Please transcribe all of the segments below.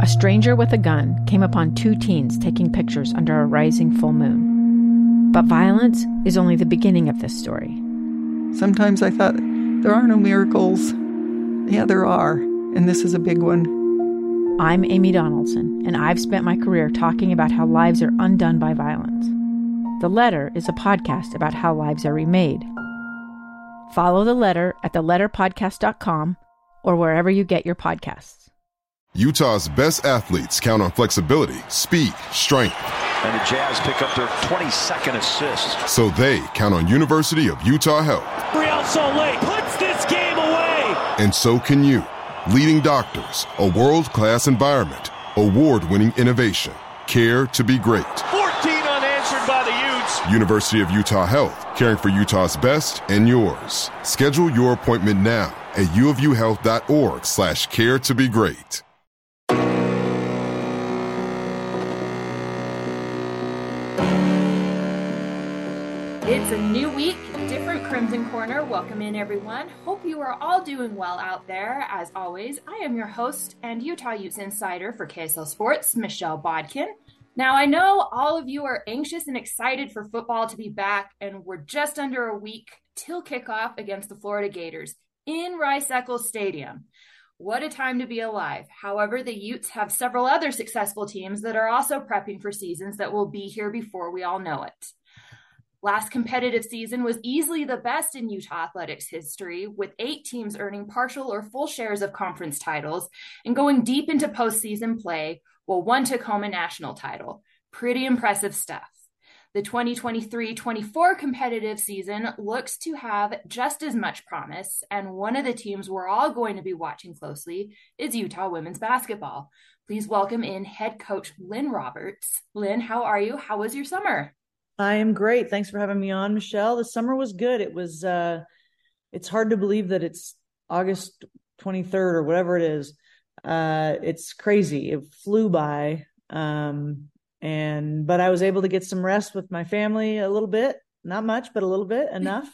a stranger with a gun came upon two teens taking pictures under a rising full moon. But violence is only the beginning of this story. Sometimes I thought, there are no miracles. Yeah, there are, and this is a big one. I'm Amy Donaldson, and I've spent my career talking about how lives are undone by violence. The Letter is a podcast about how lives are remade. Follow The Letter at theletterpodcast.com or wherever you get your podcasts. Utah's best athletes count on flexibility, speed, strength. And the Jazz pick up their 22nd assist. So they count on University of Utah Health. Real Salt Lake puts this game away. And so can you. Leading doctors, a world-class environment, award-winning innovation, care to be great. 14 unanswered by the Utes. University of Utah Health, caring for Utah's best and yours. Schedule your appointment now at uofuhealth.org/care to be great. It's a new week, different Crimson Corner. Welcome in, everyone. Hope you are all doing well out there. As always, I am your host and Utah Utes insider for KSL Sports, Michelle Bodkin. Now, I know all of you are anxious and excited for football to be back, and we're just under a week till kickoff against the Florida Gators in Rice-Eccles Stadium. What a time to be alive. However, the Utes have several other successful teams that are also prepping for seasons that will be here before we all know it. Last competitive season was easily the best in Utah athletics history, with 8 teams earning partial or full shares of conference titles and going deep into postseason play, while one took home a national title. Pretty impressive stuff. The 2023-24 competitive season looks to have just as much promise, and one of the teams we're all going to be watching closely is Utah women's basketball. Please welcome in head coach Lynn Roberts. Lynn, how are you? How was your summer? I am great. Thanks for having me on, Michelle. The summer was good. It was, it's hard to believe that it's August 23rd or whatever it is. It's crazy. It flew by. But I was able to get some rest with my family a little bit, not much, but a little bit, enough.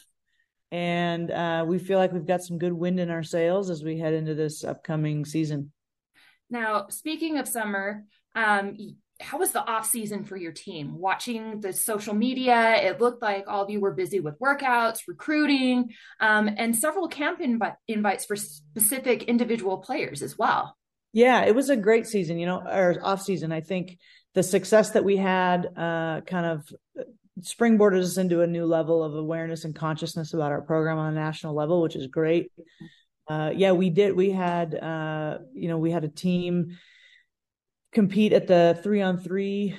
And we feel like we've got some good wind in our sails as we head into this upcoming season. Now, speaking of summer, how was the off season for your team? Watching the social media, it looked like all of you were busy with workouts, recruiting, and several camp invites for specific individual players as well. Yeah, it was a great season, or off season. I think the success that we had kind of springboarded us into a new level of awareness and consciousness about our program on a national level, which is great. We did. We had a team compete at the 3-on-3,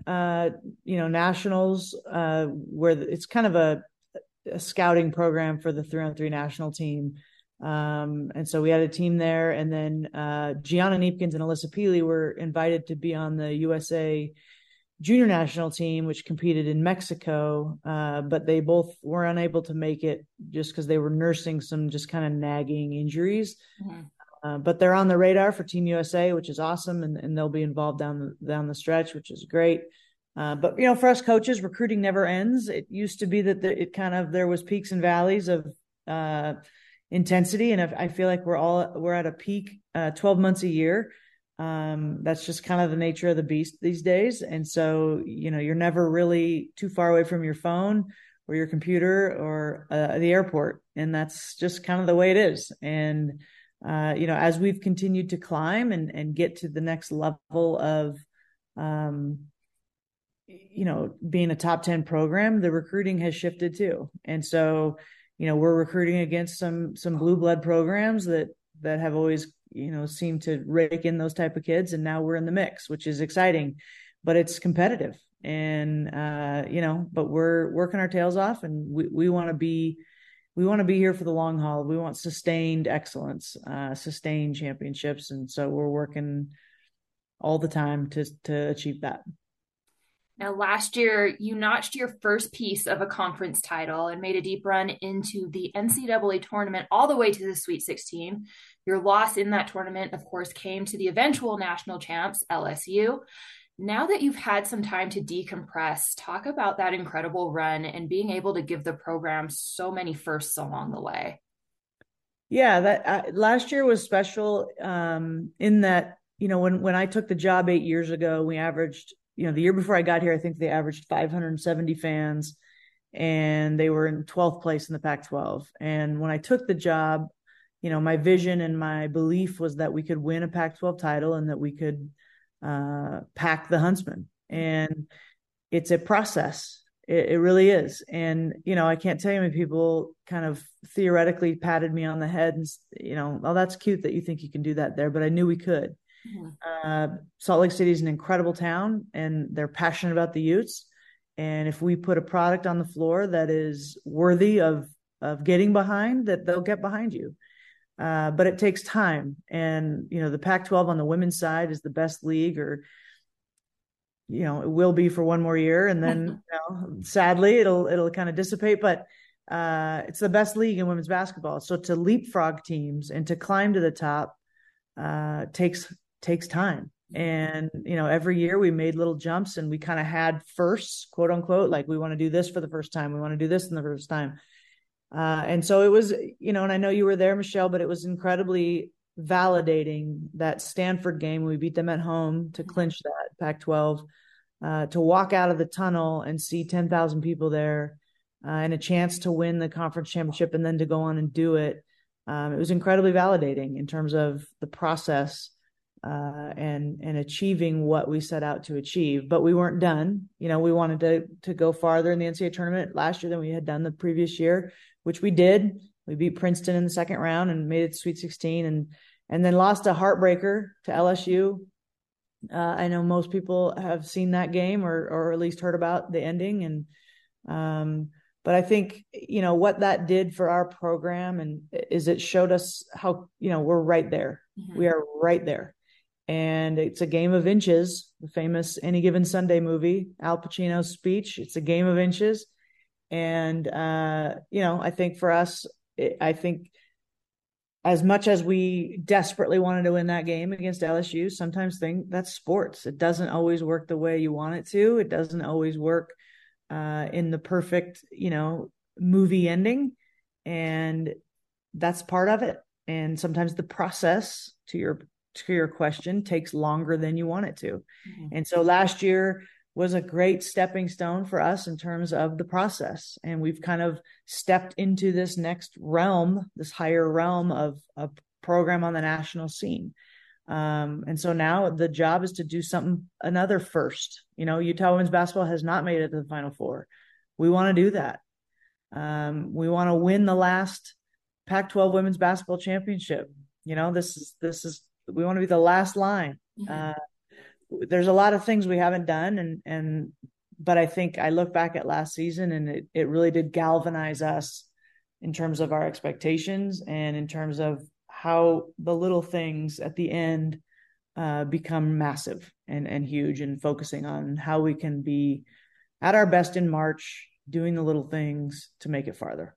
nationals, where it's kind of a scouting program for the 3-on-3 national team. And so we had a team there, and then Gianna Neepkins and Alyssa Peely were invited to be on the USA junior national team, which competed in Mexico. But they both were unable to make it just because they were nursing some just kind of nagging injuries. Mm-hmm. But they're on the radar for Team USA, which is awesome, and they'll be involved down the stretch, which is great. But for us coaches, recruiting never ends. It used to be that there was peaks and valleys of intensity, and I feel like we're at a peak 12 months a year. That's just kind of the nature of the beast these days, and so you're never really too far away from your phone or your computer or the airport, and that's just kind of the way it is. And as we've continued to climb and get to the next level of, being a top 10 program, the recruiting has shifted too. And so, we're recruiting against some blue blood programs that have always, seemed to rake in those type of kids. And now we're in the mix, which is exciting, but it's competitive. And, but we're working our tails off, and we want to be here for the long haul. We want sustained excellence, sustained championships. And so we're working all the time to achieve that. Now, last year, you notched your first piece of a conference title and made a deep run into the NCAA tournament all the way to the Sweet 16. Your loss in that tournament, of course, came to the eventual national champs, LSU. Now that you've had some time to decompress, talk about that incredible run and being able to give the program so many firsts along the way. Yeah, that last year was special in that when I took the job 8 years ago, we averaged, the year before I got here, I think they averaged 570 fans, and they were in 12th place in the Pac-12. And when I took the job, my vision and my belief was that we could win a Pac-12 title and that we could pack the Huntsman. And it's a process. It really is. And, I can't tell you how many people kind of theoretically patted me on the head and, oh, that's cute that you think you can do that there, but I knew we could. Salt Lake City is an incredible town, and they're passionate about the Utes. And if we put a product on the floor that is worthy of getting behind, that they'll get behind you. But it takes time. And, the Pac-12 on the women's side is the best league, or, it will be for one more year. And then, sadly, it'll kind of dissipate, but it's the best league in women's basketball. So to leapfrog teams and to climb to the top takes time. And, every year we made little jumps, and we kind of had firsts, quote unquote, like we want to do this for the first time. We want to do this in the first time. And so it was, and I know you were there, Michelle, but it was incredibly validating, that Stanford game. We beat them at home to clinch that Pac-12, to walk out of the tunnel and see 10,000 people there, and a chance to win the conference championship and then to go on and do it. It was incredibly validating in terms of the process, and achieving what we set out to achieve. But we weren't done. We wanted to go farther in the NCAA tournament last year than we had done the previous year, which we did. We beat Princeton in the second round and made it to Sweet 16, and then lost a heartbreaker to LSU. I know most people have seen that game or at least heard about the ending. But I think, what that did for our program is it showed us how, we're right there. Mm-hmm. We are right there. And it's a game of inches, the famous Any Given Sunday movie, Al Pacino's speech. It's a game of inches. And, I think for us, as much as we desperately wanted to win that game against LSU, sometimes that's sports. It doesn't always work the way you want it to. It doesn't always work in the perfect, movie ending. And that's part of it. And sometimes the process, to your question, takes longer than you want it to. Mm-hmm. And so last year was a great stepping stone for us in terms of the process. And we've kind of stepped into this next realm, this higher realm of a program on the national scene. And so now the job is to do another first. Utah women's basketball has not made it to the Final Four. We want to do that. We want to win the last Pac-12 women's basketball championship. This is we want to be the last line. Mm-hmm. There's a lot of things we haven't done, but I think I look back at last season, and it really did galvanize us in terms of our expectations and in terms of how the little things at the end become massive and huge, and focusing on how we can be at our best in March, doing the little things to make it farther.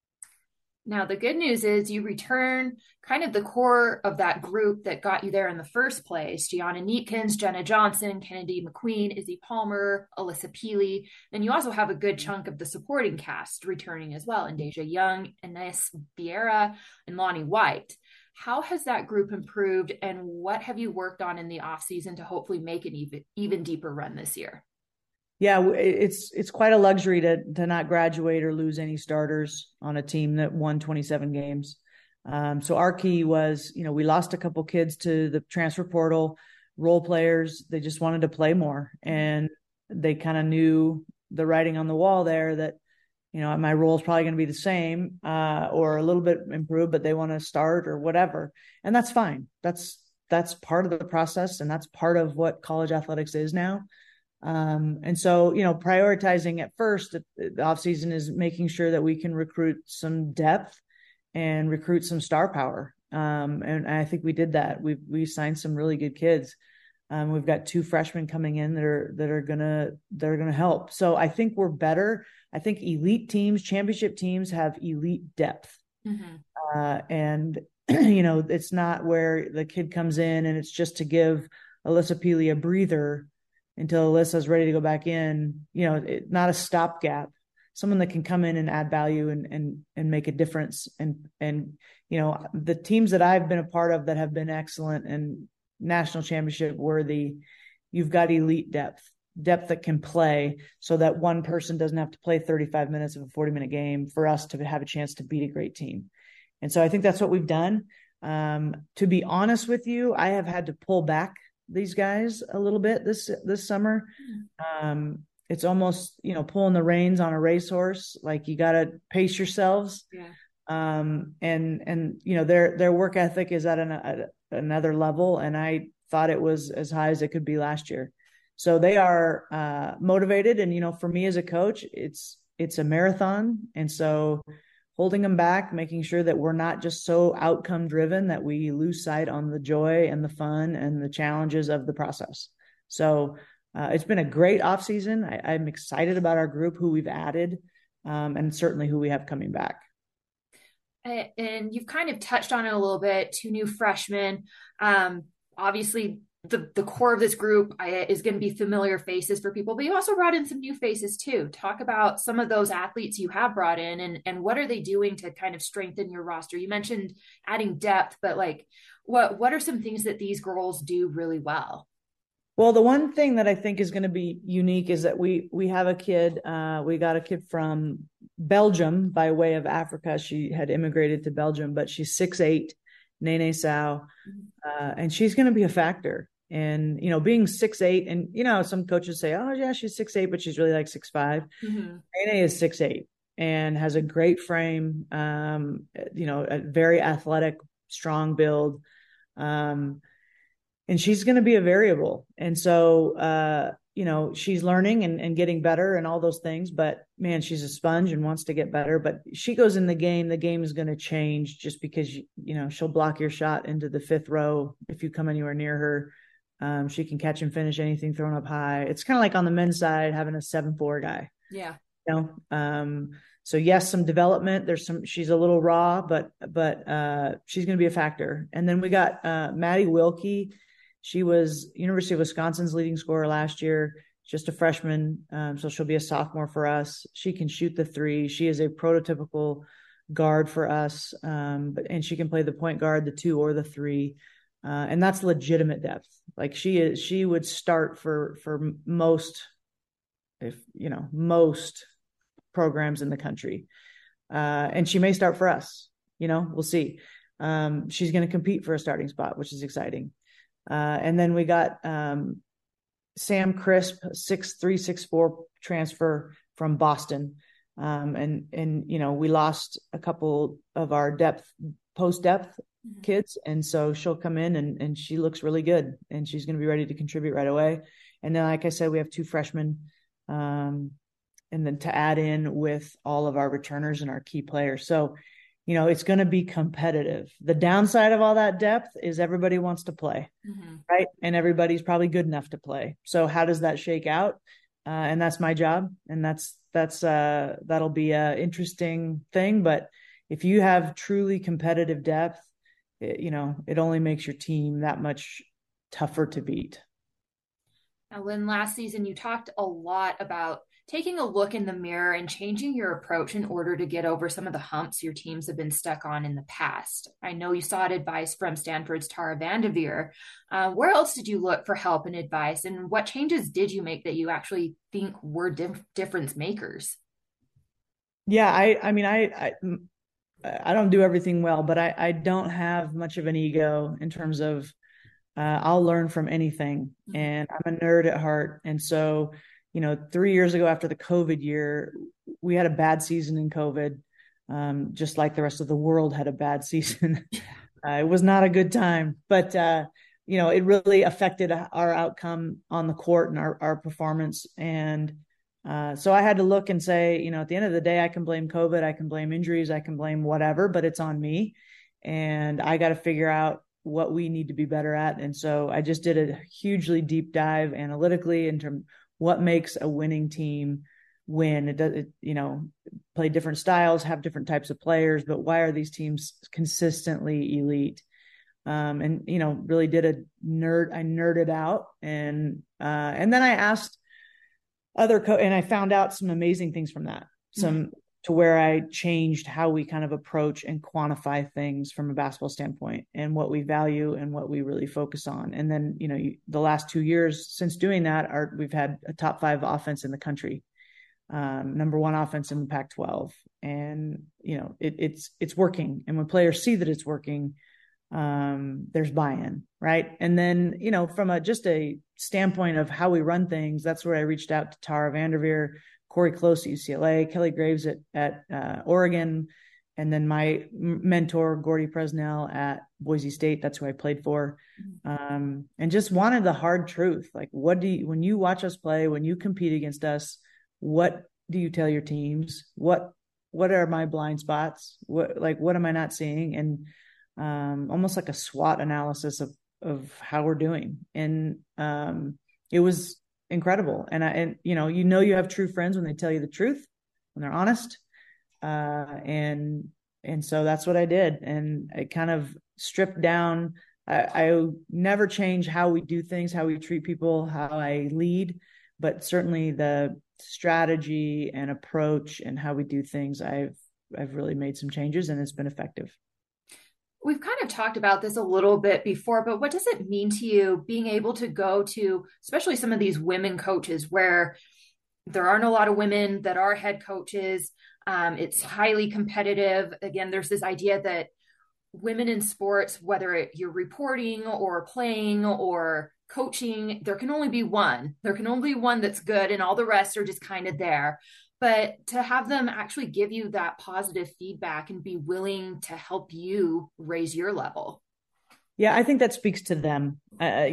Now, the good news is you return kind of the core of that group that got you there in the first place. Gianna Neepkins, Jenna Johnson, Kennedy McQueen, Izzy Palmer, Alyssa Peely. Then you also have a good chunk of the supporting cast returning as well, and Deja Young, Ines Vieira, and Lonnie White. How has that group improved, and what have you worked on in the offseason to hopefully make an even deeper run this year? Yeah, it's quite a luxury to not graduate or lose any starters on a team that won 27 games. So our key was, we lost a couple kids to the transfer portal, role players. They just wanted to play more, and they kind of knew the writing on the wall there that, my role is probably going to be the same or a little bit improved, but they want to start or whatever. And that's fine. That's part of the process, and that's part of what college athletics is now. And so, prioritizing at first, the offseason is making sure that we can recruit some depth and recruit some star power. And I think we did that. We signed some really good kids. We've got 2 freshmen coming in that are gonna help. So I think we're better. I think elite teams, championship teams, have elite depth. Mm-hmm. And it's not where the kid comes in and it's just to give Alyssa Peely a breather until Alyssa's ready to go back in, not a stopgap, someone that can come in and add value and make a difference. And the teams that I've been a part of that have been excellent and national championship worthy, you've got elite depth that can play, so that one person doesn't have to play 35 minutes of a 40-minute game for us to have a chance to beat a great team. And so I think that's what we've done. To be honest with you, I have had to pull back these guys a little bit this summer. It's almost, pulling the reins on a racehorse. Like, you got to pace yourselves. Yeah. And their work ethic is at another level. And I thought it was as high as it could be last year. So they are motivated. And, for me as a coach, it's a marathon. And so holding them back, making sure that we're not just so outcome driven that we lose sight on the joy and the fun and the challenges of the process. So it's been a great off season. I'm excited about our group, who we've added, and certainly who we have coming back. And you've kind of touched on it a little bit, 2 new freshmen. Obviously, the core of this group is going to be familiar faces for people, but you also brought in some new faces too. Talk about some of those athletes you have brought in, and what are they doing to kind of strengthen your roster? You mentioned adding depth, but like, what are some things that these girls do really well? Well, the one thing that I think is going to be unique is that we have a kid. We got a kid from Belgium by way of Africa. She had immigrated to Belgium, but she's 6'8", Nene Sao, and she's going to be a factor. And, being 6'8", and, some coaches say, oh, yeah, she's 6'8", but she's really like 6'5". Nene is 6'8" and has a great frame, a very athletic, strong build. And she's going to be a variable. And so, she's learning and getting better and all those things, but man, she's a sponge and wants to get better. But she goes in the game is going to change just because, she'll block your shot into the 5th row if you come anywhere near her. She can catch and finish anything thrown up high. It's kind of like on the men's side, having a 7'4" guy. Yeah. So yes, some development. She's a little raw, but she's going to be a factor. And then we got Maddie Wilkie. She was University of Wisconsin's leading scorer last year, just a freshman. So she'll be a sophomore for us. She can shoot the 3. She is a prototypical guard for us. And she can play the point guard, the 2 or the 3. And that's legitimate depth. Like, she would start for most programs in the country. And she may start for us, we'll see. She's going to compete for a starting spot, which is exciting. And then we got Sam Crisp, 6'3", 6'4" transfer from Boston. And we lost a couple of our post depth kids. And so she'll come in and she looks really good, and she's going to be ready to contribute right away. And then, like I said, we have 2 freshmen, and then to add in with all of our returners and our key players. So, it's going to be competitive. The downside of all that depth is everybody wants to play, right? And everybody's probably good enough to play. So how does that shake out? And that's my job. And that'll be a interesting thing. But if you have truly competitive depth, it only makes your team that much tougher to beat. Now, Lynn, last season, you talked a lot about taking a look in the mirror and changing your approach in order to get over some of the humps your teams have been stuck on in the past. I know you sought advice from Stanford's Tara Vanderveer. Where else did you look for help and advice, and what changes did you make that you actually think were difference makers? Yeah, I don't do everything well, but I don't have much of an ego in terms of I'll learn from anything, and I'm a nerd at heart. And so, 3 years ago after the COVID year, we had a bad season in COVID, just like the rest of the world had a bad season. It was not a good time, but, it really affected our outcome on the court and our performance. And so I had to look and say, at the end of the day, I can blame COVID, I can blame injuries, I can blame whatever, but it's on me. And I got to figure out what we need to be better at. And so I just did a hugely deep dive analytically in terms of what makes a winning team win. Play different styles, have different types of players, but why are these teams consistently elite? And really did I nerded out, and then I asked and I found out some amazing things from that. Some to where I changed how we kind of approach and quantify things from a basketball standpoint and what we value and what we really focus on. And then, the last 2 years since doing that, we've had a top 5 offense in the country, number 1 offense in the Pac-12. And, it's working. And when players see that it's working, there's buy-in, right? And then, from just a standpoint of how we run things, that's where I reached out to Tara Vanderveer, Corey Close at UCLA, Kelly Graves at Oregon, and then my mentor, Gordy Presnell at Boise State. That's who I played for. And just wanted the hard truth. Like, when you watch us play, when you compete against us, what do you tell your teams? What are my blind spots? What am I not seeing? And almost like a SWOT analysis of how we're doing. And it was incredible. And you have true friends when they tell you the truth, when they're honest. And so that's what I did. And I kind of stripped down. I never change how we do things, how we treat people, how I lead, but certainly the strategy and approach and how we do things, I've really made some changes, and it's been effective. We've kind of talked about this a little bit before, but what does it mean to you being able to go to, especially some of these women coaches where there aren't a lot of women that are head coaches? It's highly competitive. Again, there's this idea that women in sports, whether you're reporting or playing or coaching, there can only be one. There can only be one that's good, and all the rest are just kind of there. But to have them actually give you that positive feedback and be willing to help you raise your level. Yeah, I think that speaks to them. I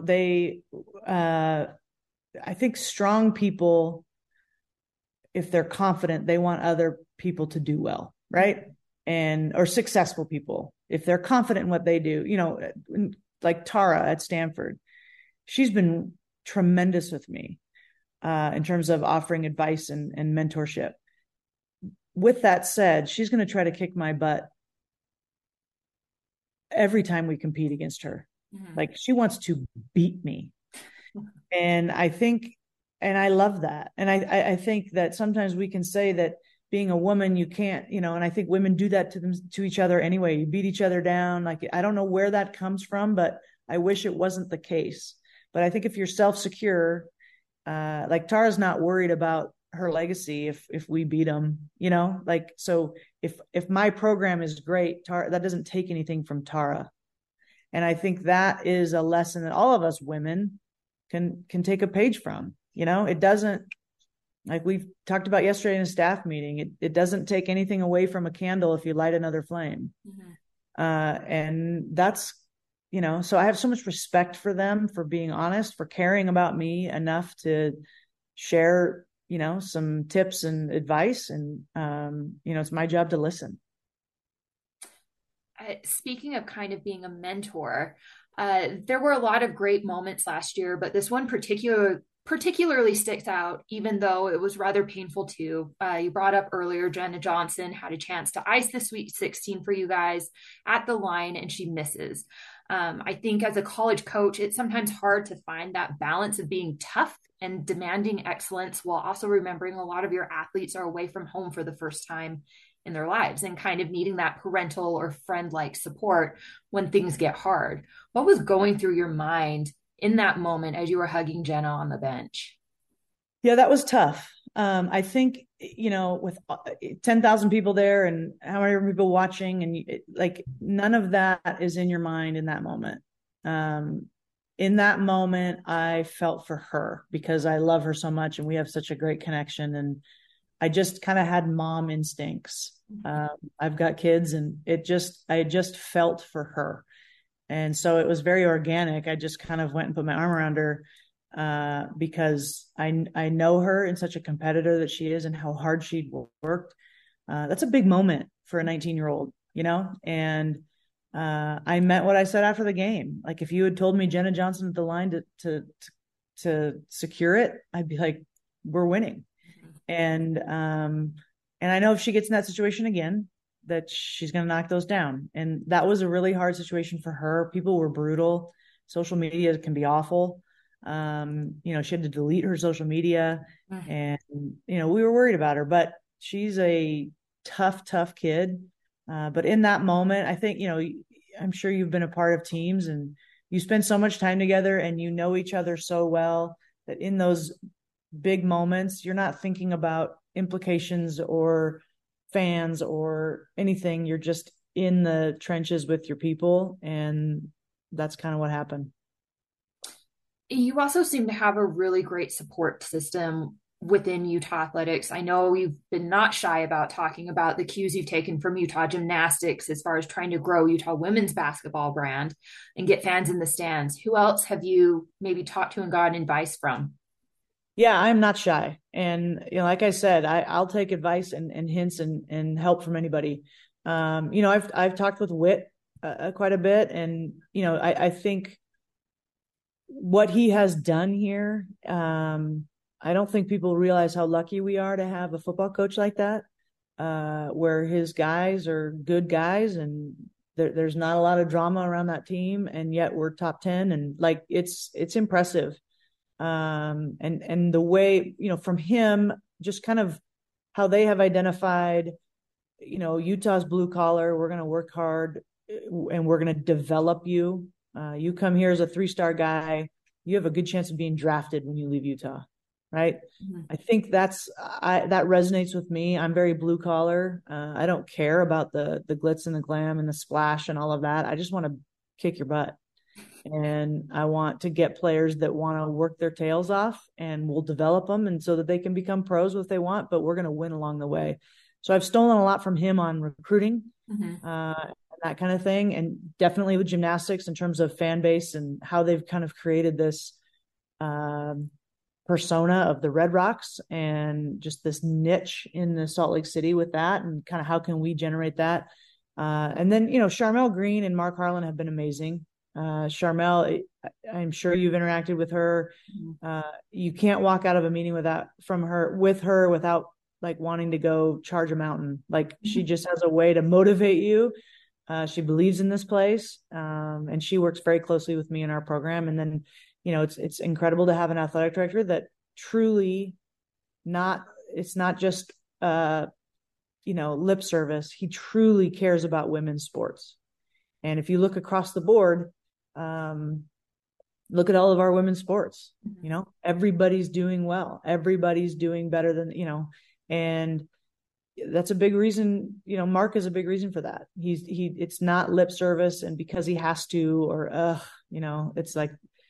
think strong people, if they're confident, they want other people to do well, right? Or successful people, if they're confident in what they do, like Tara at Stanford, she's been tremendous with me. In terms of offering advice and mentorship. With that said, she's going to try to kick my butt every time we compete against her. Mm-hmm. Like, she wants to beat me. And I love that. And I think that sometimes we can say that being a woman, you can't, and I think women do that to each other anyway. You beat each other down. Like, I don't know where that comes from, but I wish it wasn't the case. But I think if you're self-secure, like, Tara's not worried about her legacy if we beat them, so if my program is great, Tara, that doesn't take anything from Tara. And I think that is a lesson that all of us women can take a page from. It doesn't, like we've talked about yesterday in a staff meeting, it doesn't take anything away from a candle if you light another flame. Mm-hmm. And that's, so I have so much respect for them, for being honest, for caring about me enough to share, some tips and advice. And, it's my job to listen. Speaking of kind of being a mentor, there were a lot of great moments last year, but this one particularly sticks out, even though it was rather painful too. You brought up earlier, Jenna Johnson had a chance to ice the Sweet 16 for you guys at the line, and she misses. I think as a college coach, it's sometimes hard to find that balance of being tough and demanding excellence while also remembering a lot of your athletes are away from home for the first time in their lives and kind of needing that parental or friend-like support when things get hard. What was going through your mind in that moment as you were hugging Jenna on the bench? Yeah, that was tough. I think, with 10,000 people there and how many people watching, and none of that is in your mind in that moment. In that moment, I felt for her because I love her so much and we have such a great connection. And I just kind of had mom instincts. I've got kids, and I just felt for her. And so it was very organic. I just kind of went and put my arm around her because I know her and such a competitor that she is and how hard she'd worked. That's a big moment for a 19-year-old, and I meant what I said after the game. Like, if you had told me Jenna Johnson at the line to secure it, I'd be like, we're winning. And I know if she gets in that situation again, that she's going to knock those down. And that was a really hard situation for her. People were brutal. Social media can be awful. She had to delete her social media, and, we were worried about her, but she's a tough kid. But in that moment, I think, I'm sure you've been a part of teams and you spend so much time together and you know each other so well that in those big moments, you're not thinking about implications or fans or anything. You're just in the trenches with your people. And that's kind of what happened. You also seem to have a really great support system within Utah athletics. I know you've been not shy about talking about the cues you've taken from Utah gymnastics as far as trying to grow Utah women's basketball brand and get fans in the stands. Who else have you maybe talked to and gotten advice from? Yeah, I'm not shy. And, like I said, I'll take advice and hints and help from anybody. I've talked with Whit quite a bit. And, I think what he has done here, I don't think people realize how lucky we are to have a football coach like that, where his guys are good guys and there's not a lot of drama around that team. And yet we're top 10 and it's impressive. And the way, from him, just kind of how they have identified, Utah's blue collar, we're going to work hard and we're going to develop you. You come here as a 3-star guy, you have a good chance of being drafted when you leave Utah. Right. Mm-hmm. I think that resonates with me. I'm very blue collar. I don't care about the glitz and the glam and the splash and all of that. I just want to kick your butt. And I want to get players that want to work their tails off, and we'll develop them and so that they can become pros if they want, but we're going to win along the way. So I've stolen a lot from him on recruiting, that kind of thing. And definitely with gymnastics in terms of fan base and how they've kind of created this persona of the Red Rocks and just this niche in the Salt Lake City with that, and kind of how can we generate that. And then, Charmel Green and Mark Harlan have been amazing. Charmel, I'm sure you've interacted with her. You can't walk out of a meeting with her without wanting to go charge a mountain. She just has a way to motivate you. She believes in this place. And she works very closely with me in our program. And then, it's incredible to have an athletic director that truly it's not just, lip service. He truly cares about women's sports. And if you look across the board, look at all of our women's sports, everybody's doing well. Everybody's doing better than, and that's a big reason, Mark is a big reason for that. It's not lip service and because he has to, or, it's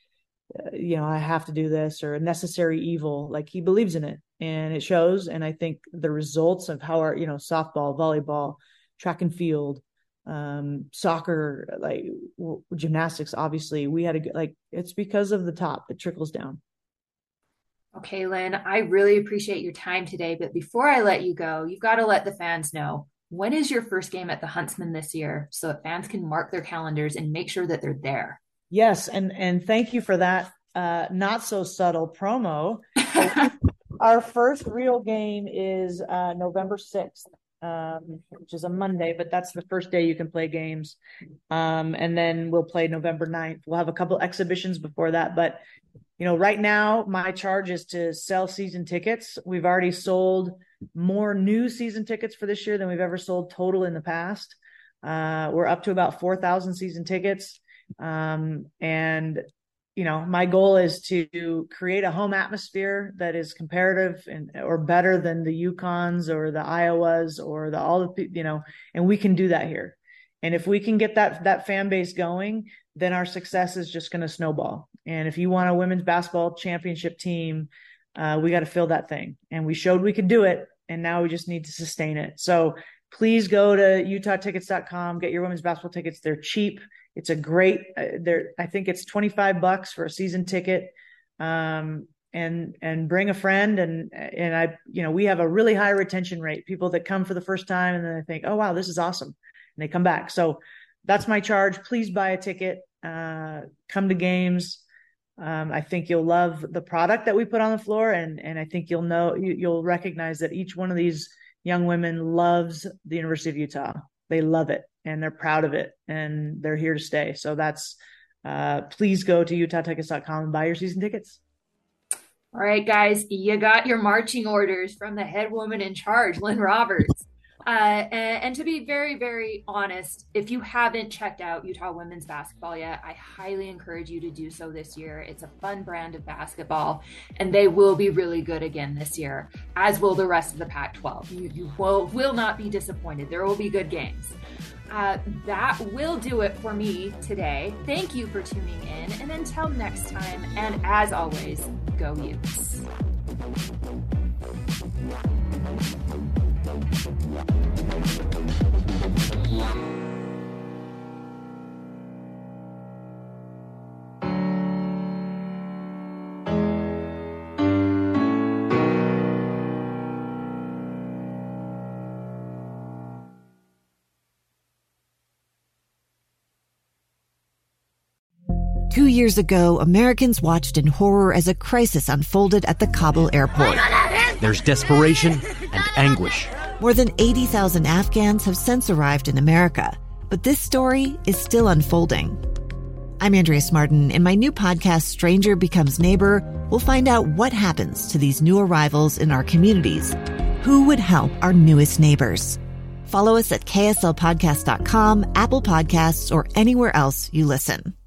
I have to do this, or a necessary evil. He believes in it and it shows. And I think the results of how our, softball, volleyball, track and field, soccer, gymnastics, obviously we had it's because of the top, it trickles down. Okay, Lynn, I really appreciate your time today, but before I let you go, you've got to let the fans know, when is your first game at the Huntsman this year so that fans can mark their calendars and make sure that they're there? Yes. And thank you for that, not so subtle promo. Our first real game is, November 6th. Which is a Monday, but that's the first day you can play games. And then we'll play November 9th. We'll have a couple exhibitions before that, but right now my charge is to sell season tickets. We've already sold more new season tickets for this year than we've ever sold total in the past. We're up to about 4,000 season tickets. And my goal is to create a home atmosphere that is comparative or better than the UConns or the Iowas or and we can do that here. And if we can get that fan base going, then our success is just going to snowball. And if you want a women's basketball championship team, we got to fill that thing. And we showed we could do it. And now we just need to sustain it. So please go to utahtickets.com, get your women's basketball tickets. They're cheap. It's a great, I think it's $25 for a season ticket. And bring a friend and we have a really high retention rate. People that come for the first time and then they think, oh wow, this is awesome. And they come back. So that's my charge. Please buy a ticket, come to games. I think you'll love the product that we put on the floor. And I think you'll recognize that each one of these young women loves the University of Utah. They love it and they're proud of it and they're here to stay. So that's, please go to utahtickets.com and buy your season tickets. All right, guys, you got your marching orders from the head woman in charge, Lynn Roberts. And to be very, very honest, if you haven't checked out Utah women's basketball yet, I highly encourage you to do so this year. It's a fun brand of basketball, and they will be really good again this year, as will the rest of the Pac-12. You will not be disappointed. There will be good games. That will do it for me today. Thank you for tuning in, and until next time, and as always, go Utes. 2 years ago, Americans watched in horror as a crisis unfolded at the Kabul airport. There's desperation and anguish. More than 80,000 Afghans have since arrived in America, but this story is still unfolding. I'm Andrea Smartin. In my new podcast, Stranger Becomes Neighbor, we'll find out what happens to these new arrivals in our communities. Who would help our newest neighbors? Follow us at kslpodcast.com, Apple Podcasts, or anywhere else you listen.